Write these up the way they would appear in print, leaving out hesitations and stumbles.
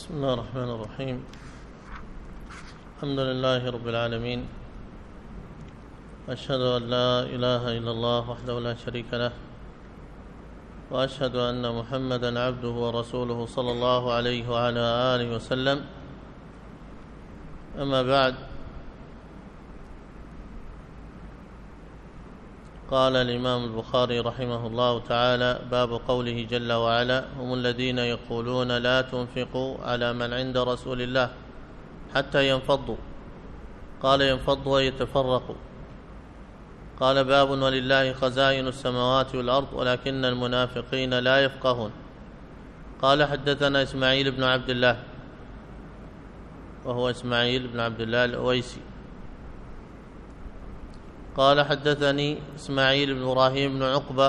بسم الله الرحمن الرحيم. الحمد لله رب العالمين، أشهد أن لا إله إلا الله وحده لا شريك له، وأشهد أن محمدًا عبده ورسوله صلى الله عليه وعلى آله وسلم. أما بعد، قال الإمام البخاري رحمه الله تعالى: باب قوله جل وعلا: هم الذين يقولون لا تنفقوا على من عند رسول الله حتى ينفضوا. قال: ينفضوا ويتفرقوا. قال: باب ولله خزائن السماوات والأرض ولكن المنافقين لا يفقهون. قال: حدثنا إسماعيل بن عبد الله، وهو إسماعيل بن عبد الله الأويسي. قال: حدثني إسماعيل بن إبراهيم بن عقبة،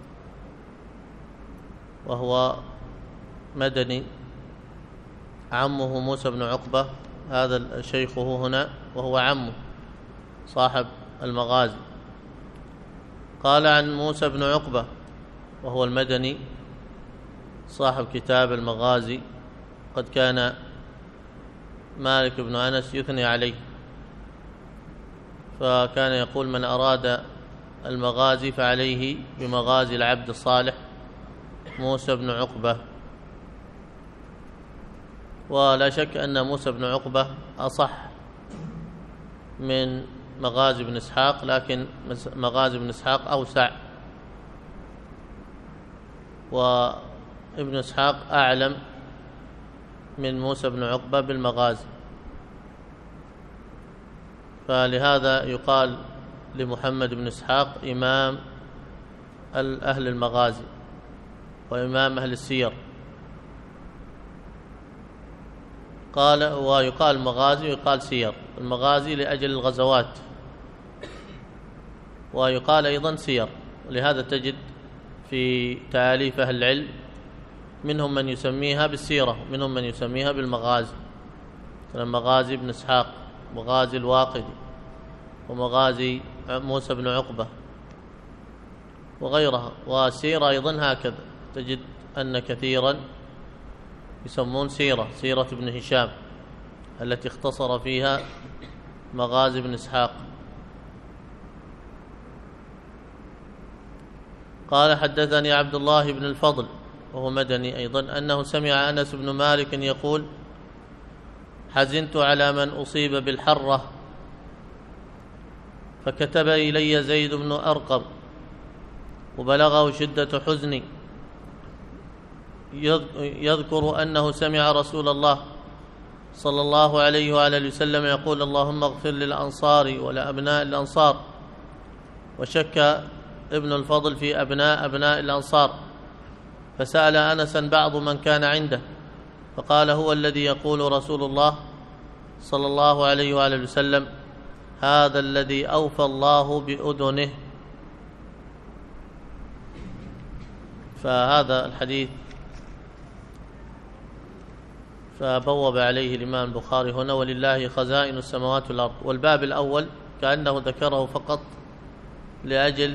وهو مدني، عمه موسى بن عقبة، هذا شيخه هنا، وهو عمه صاحب المغازي. قال: عن موسى بن عقبة، وهو المدني صاحب كتاب المغازي، قد كان مالك بن أنس يثني عليه، فكان يقول: من أراد المغازي فعليه بمغازي العبد الصالح موسى بن عقبة. ولا شك أن موسى بن عقبة أصح من مغازي بن إسحاق، لكن مغازي بن إسحاق أوسع، وابن إسحاق أعلم من موسى بن عقبة بالمغازي، فلهذا يقال لمحمد بن إسحاق إمام أهل المغازي وإمام أهل السير. قال: ويقال مغازي ويقال سير، المغازي لأجل الغزوات، ويقال أيضا سير. ولهذا تجد في تأليف أهل العلم منهم من يسميها بالسيرة، منهم من يسميها بالمغازي، مثل مغازي ابن إسحاق، مغازي الواقدي، ومغازي موسى بن عقبة وغيرها. وسيرة أيضا هكذا، تجد أن كثيرا يسمون سيرة ابن هشام التي اختصر فيها مغازي بن إسحاق. قال: حدثني عبد الله بن الفضل، وهو مدني أيضا، أنه سمع أنس بن مالك يقول: حزنت على من أصيب بالحرة، فكتب إلي زيد بن أرقم وبلغه شدة حزني، يذكر أنه سمع رسول الله صلى الله عليه وآله وسلم يقول: اللهم اغفر للأنصار ولأبناء الأنصار. وشك ابن الفضل في أبناء الأنصار، فسأل أنسا بعض من كان عنده، فقال: هو الذي يقول رسول الله صلى الله عليه وآله وسلم: هذا الذي أوفى الله بأذنه. فهذا الحديث فبوب عليه الإمام البخاري هنا: ولله خزائن السماوات والأرض. والباب الأول كأنه ذكره فقط لأجل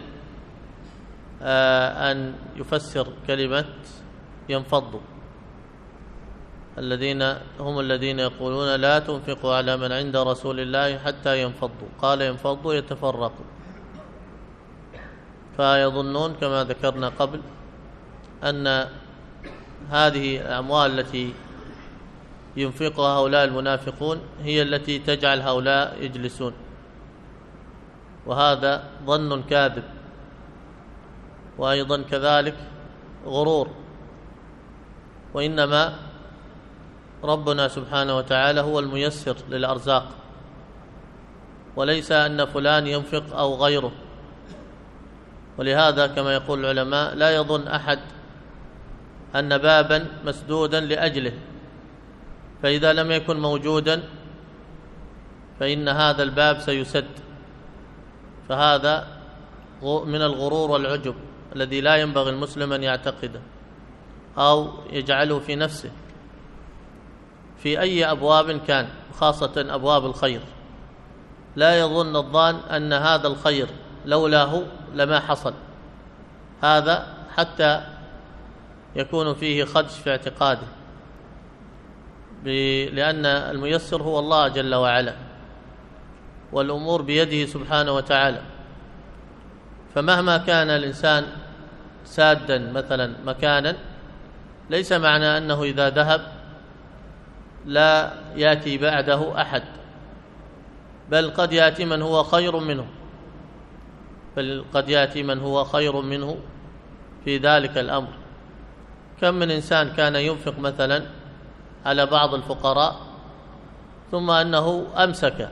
أن يفسر كلمة ينفضوا، هم الذين يقولون لا تنفقوا على من عند رسول الله حتى ينفضوا. قال: ينفضوا يتفرقوا، فيظنون كما ذكرنا قبل أن هذه الأموال التي ينفقها هؤلاء المنافقون هي التي تجعل هؤلاء يجلسون، وهذا ظن كاذب، وأيضا كذلك غرور. وإنما ربنا سبحانه وتعالى هو الميسر للأرزاق، وليس أن فلان ينفق أو غيره. ولهذا كما يقول العلماء: لا يظن أحد أن بابا مسدودا لأجله، فإذا لم يكن موجودا فإن هذا الباب سيسد. فهذا من الغرور والعجب الذي لا ينبغي المسلم أن يعتقده أو يجعله في نفسه في أي أبواب كان، خاصة أبواب الخير. لا يظن الظان أن هذا الخير لولاه لما حصل، هذا حتى يكون فيه خدش في اعتقاده، لأن الميسر هو الله جل وعلا، والأمور بيده سبحانه وتعالى. فمهما كان الإنسان سادا مثلا مكانا، ليس معنى أنه إذا ذهب لا يأتي بعده أحد، بل قد يأتي من هو خير منه، في ذلك الأمر. كم من إنسان كان ينفق مثلا على بعض الفقراء ثم أنه أمسك،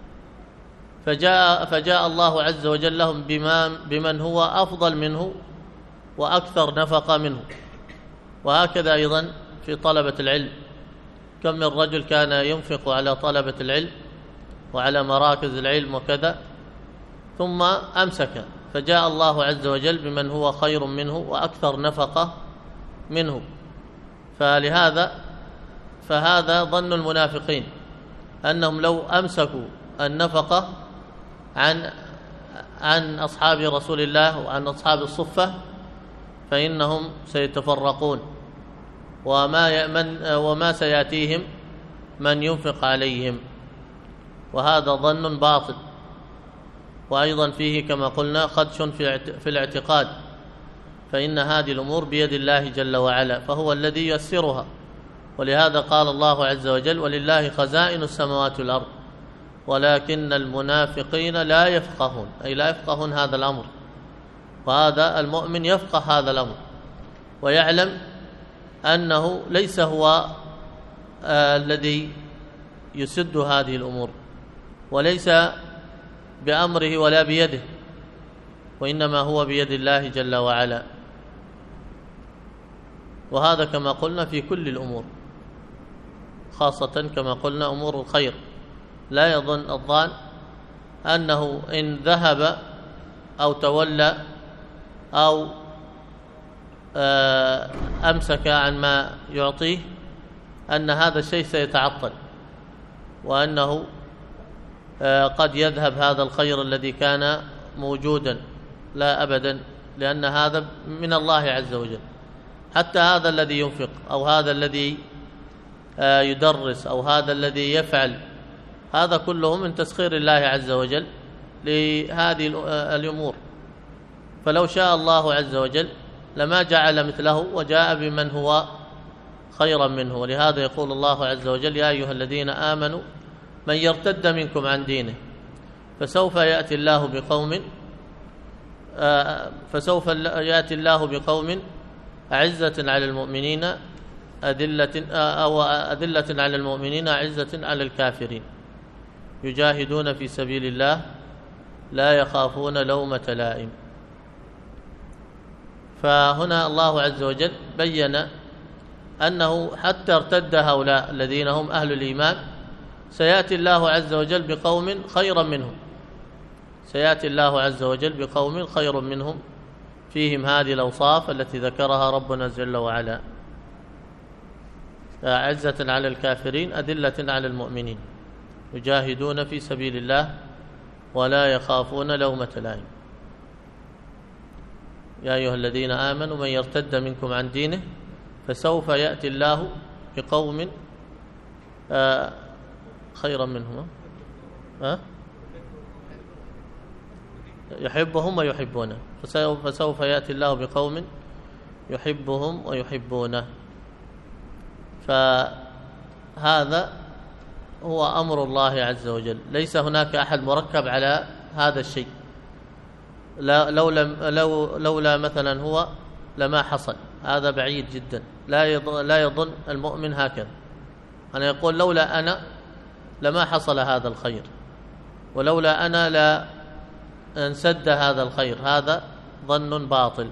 فجاء الله عز وجل لهم بمن هو أفضل منه وأكثر نفقة منه. وهكذا أيضا في طلبة العلم، كم من رجل كان ينفق على طلبة العلم وعلى مراكز العلم وكذا، ثم أمسك، فجاء الله عز وجل بمن هو خير منه وأكثر نفقة منه. فهذا ظن المنافقين، أنهم لو أمسكوا النفقة عن أصحاب رسول الله وعن أصحاب الصفة فإنهم سيتفرقون، وما سيأتيهم من ينفق عليهم، وهذا ظن باطل. وأيضا فيه كما قلنا خدش في الاعتقاد، فإن هذه الأمور بيد الله جل وعلا، فهو الذي ييسرها. ولهذا قال الله عز وجل: ولله خزائن السماوات والأرض ولكن المنافقين لا يفقهون، أي لا يفقهون هذا الأمر. وهذا المؤمن يفقه هذا الأمر ويعلم أنه ليس هو الذي يسد هذه الأمور، وليس بأمره ولا بيده، وإنما هو بيد الله جل وعلا. وهذا كما قلنا في كل الأمور، خاصة كما قلنا أمور الخير. لا يظن الظان أنه إن ذهب أو تولى أو أمسك عن ما يعطيه أن هذا الشيء سيتعطل، وأنه قد يذهب هذا الخير الذي كان موجودا. لا أبدا، لأن هذا من الله عز وجل. حتى هذا الذي ينفق أو هذا الذي يدرس أو هذا الذي يفعل، هذا كله من تسخير الله عز وجل لهذه الأمور. فلو شاء الله عز وجل لما جعل مثله وجاء بمن هو خيرا منه. ولهذا يقول الله عز وجل: يا أيها الذين آمنوا من يرتد منكم عن دينه فسوف يأتي الله بقوم أعزة على المؤمنين أذلة على المؤمنين أعزة على الكافرين يجاهدون في سبيل الله لا يخافون لومة لائم. فهنا الله عز وجل بين أنه حتى ارتد هؤلاء الذين هم أهل الإيمان سيأتي الله عز وجل بقوم خيرا منهم، سيأتي الله عز وجل بقوم خير منهم فيهم هذه الأوصاف التي ذكرها ربنا جل وعلا: أعزة على الكافرين أذلة على المؤمنين يجاهدون في سبيل الله ولا يخافون لومة لائم. يا أيها الذين آمنوا من يرتد منكم عن دينه فسوف يأتي الله بقوم خيرا منهم يحبهم ويحبونه، فسوف يأتي الله بقوم يحبهم ويحبونه. فهذا هو أمر الله عز وجل، ليس هناك أحد مركب على هذا الشيء. لولا مثلا هو لما حصل، هذا بعيد جدا. لا يظن المؤمن هكذا، أنا يقول لولا أنا لما حصل هذا الخير، ولولا أنا لا انسد هذا الخير. هذا ظن باطل.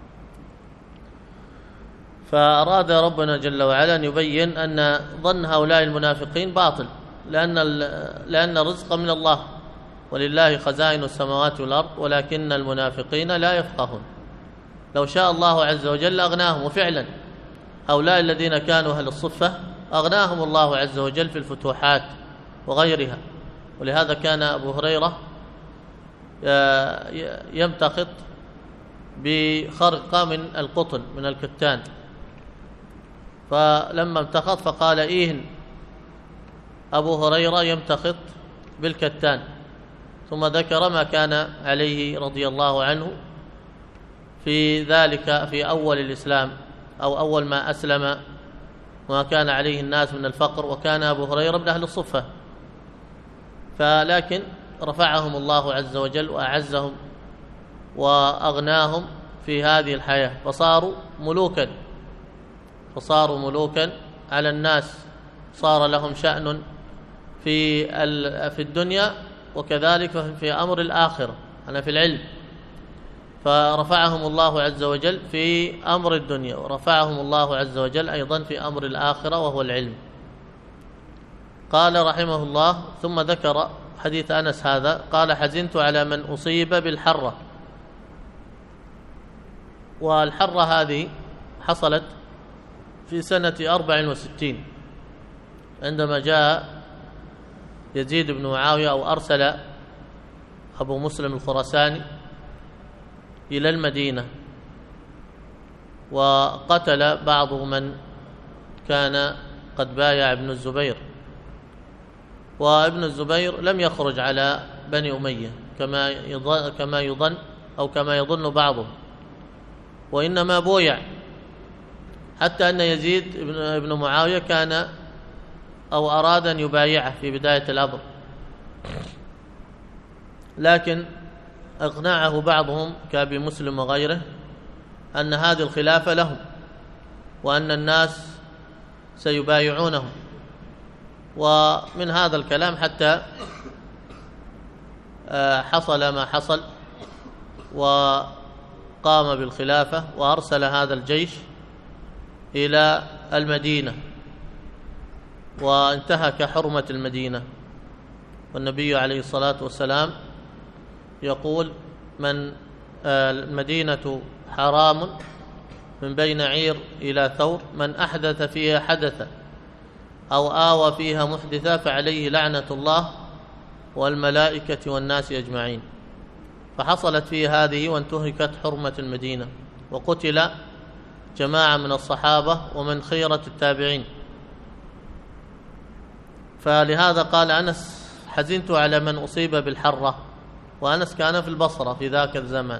فأراد ربنا جل وعلا أن يبين أن ظن هؤلاء المنافقين باطل، لأن الرزق من الله ولله خزائن السماوات والأرض ولكن المنافقين لا يفقهون. لو شاء الله عز وجل أغناهم، وفعلا هؤلاء الذين كانوا أهل الصفة أغناهم الله عز وجل في الفتوحات وغيرها. ولهذا كان أبو هريرة يمتخط بخرقة من القطن من الكتان، فلما امتخط فقال: إيهن أبو هريرة يمتخط بالكتان، ثم ذكر ما كان عليه رضي الله عنه في ذلك في أول الإسلام أو أول ما أسلم، وما كان عليه الناس من الفقر، وكان أبو هريرة من أهل الصفة، فلكن رفعهم الله عز وجل وأعزهم وأغناهم في هذه الحياة، فصاروا ملوكا على الناس، صار لهم شأن في الدنيا وكذلك في أمر الآخرة، أنا في العلم، فرفعهم الله عز وجل في أمر الدنيا، ورفعهم الله عز وجل أيضا في أمر الآخرة وهو العلم. قال رحمه الله: ثم ذكر حديث أنس هذا، قال: حزنت على من أصيب بالحرة. والحرة هذه حصلت في سنة 64 عندما جاء يزيد بن معاوية أو أرسل أبو مسلم الخراساني إلى المدينة، وقتل بعض من كان قد بايع ابن الزبير، وابن الزبير لم يخرج على بني أمية كما يظن أو كما يظن بعضهم، وإنما بويع، حتى أن يزيد بن معاوية كان أو أراد أن يبايعه في بداية الأمر، لكن أقنعه بعضهم كأبي مسلم وغيره أن هذه الخلافة لهم، وأن الناس سيبايعونهم، ومن هذا الكلام حتى حصل ما حصل، وقام بالخلافة وأرسل هذا الجيش إلى المدينة، وانتهك حرمة المدينة. والنبي عليه الصلاة والسلام يقول: المدينة حرام من بين عير إلى ثور، من أحدث فيها حدثا أو آوى فيها محدثا فعليه لعنة الله والملائكة والناس أجمعين. فحصلت فيه هذه وانتهكت حرمة المدينة، وقتل جماعة من الصحابة ومن خيرة التابعين. فلهذا قال أنس: حزنت على من أصيب بالحرة، وأنس كان في البصرة في ذاك الزمان.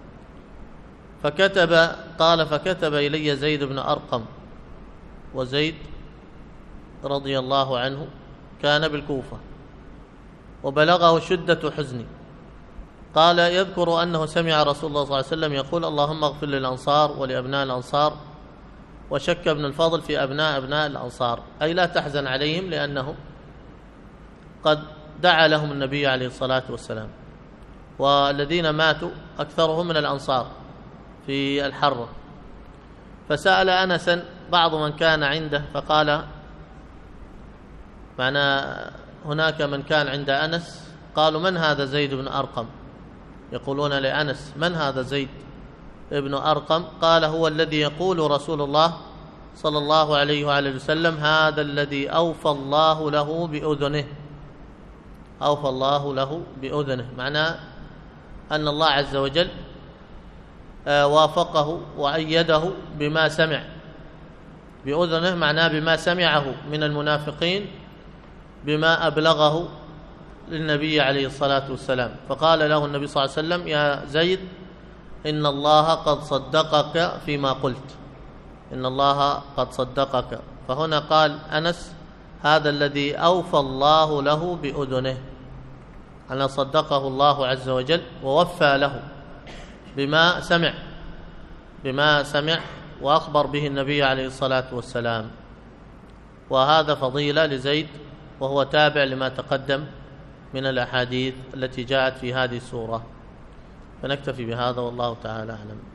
فكتب إلي زيد بن أرقم، وزيد رضي الله عنه كان بالكوفة، وبلغه شدة حزني. قال: يذكر أنه سمع رسول الله صلى الله عليه وسلم يقول: اللهم اغفر للأنصار ولأبناء الأنصار. وشك ابن الفضل في أبناء الأنصار، أي لا تحزن عليهم، لأنهم قد دعا لهم النبي عليه الصلاة والسلام، والذين ماتوا أكثرهم من الأنصار في الحرة. فسأل أنسا بعض من كان عنده، فقال: معنى هناك من كان عند أنس، قالوا: من هذا زيد بن أرقم؟ يقولون لأنس: من هذا زيد ابن أرقم؟ قال: هو الذي يقول رسول الله صلى الله عليه وآله وسلم: هذا الذي أوفى الله له بأذنه. أوفى الله له بأذنه، معناه أن الله عز وجل وافقه وأيده بما سمع بأذنه، معناه بما سمعه من المنافقين، بما أبلغه للنبي عليه الصلاة والسلام. فقال له النبي صلى الله عليه وسلم: يا زيد، إن الله قد صدقك فيما قلت، إن الله قد صدقك. فهنا قال أنس: هذا الذي أوفى الله له بأذنه، أن صدقه الله عز وجل ووفى له بما سمع وأخبر به النبي عليه الصلاة والسلام. وهذا فضيلة لزيد، وهو تابع لما تقدم من الأحاديث التي جاءت في هذه السورة. فنكتفي بهذا، والله تعالى أعلم.